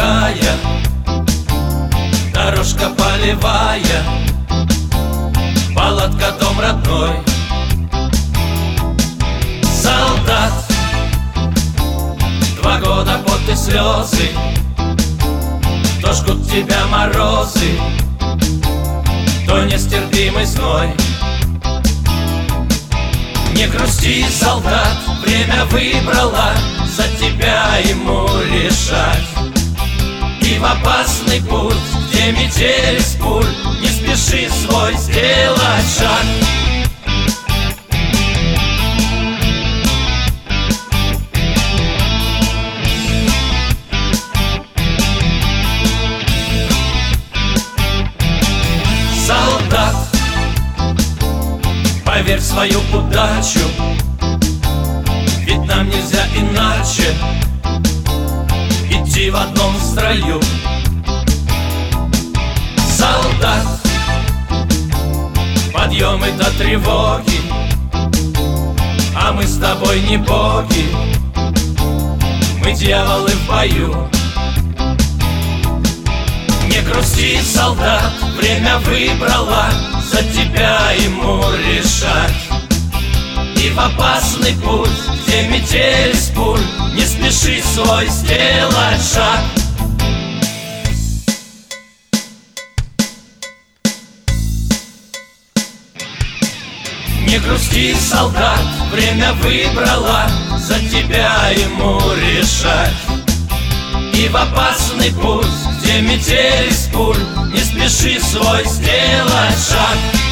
дорогая, дорожка полевая, палатка, дом родной. Солдат, 2 года пот и слезы, то жгут тебя морозы, то нестерпимый зной. Не грусти, солдат, время выбрало за тебя ему решать. И в опасный путь, где метель из пуль, не спеши свой сделать шаг. Солдат, поверь в свою удачу, ведь нам нельзя иначе идти в одном строю. Солдат, подъемы до тревоги, а мы с тобой не боги, мы дьяволы в бою. Не грусти, солдат, время выбрало за тебя ему решать. И в опасный путь, где метель из пуль, не спеши свой сделать шаг. Не грусти, солдат, время выбрало за тебя ему решать. И в опасный путь, где метель из пуль, не спеши свой сделать шаг.